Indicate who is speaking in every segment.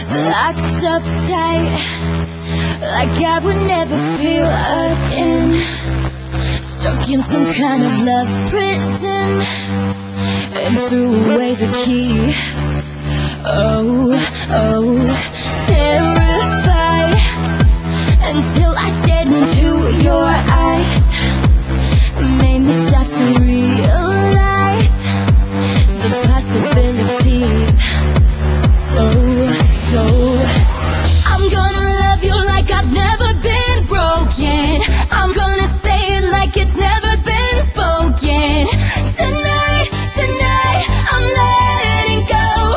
Speaker 1: locked up tight, like I would never feel again. Stuck in some kind of love prison, and threw away the key. Oh, terrified, until I stared into your eyes. Made me stop to realize the possibilities. So I'm gonna love you like I've never been broken. I'm gonna say it like it's never been spoken. Tonight, I'm letting go.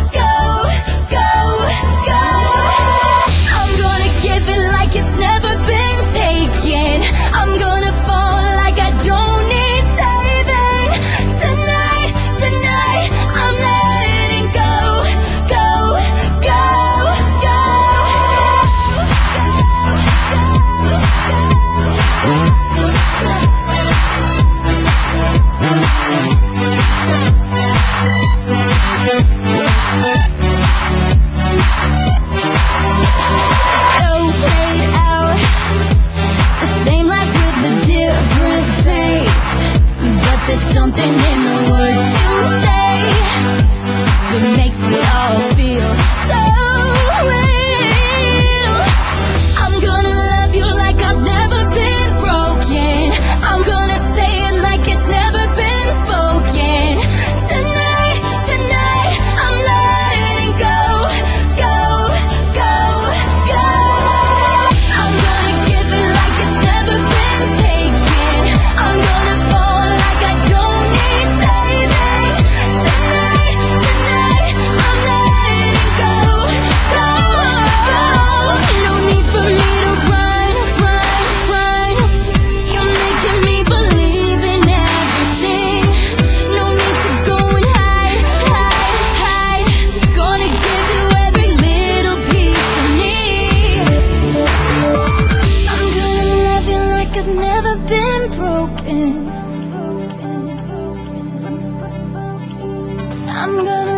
Speaker 1: I'm gonna give it like it's never been taken. I'm gonna fall like I don't need saving. Tonight, I'm letting go. There's something in the words you say that makes it all feel so real. I'm gonna love you like I've never been broken. I'm gonna say it like it's never been spoken. Tonight, I'm letting go. I'm gonna give it like it's never been taken. I'm gonna fall like I don't need saving. Tonight, I'm letting go. No need for me to run. You're making me believe in everything. No need to go and hide. Gonna give you every little piece of me. I'm gonna love you like I've never been broken. I'm gonna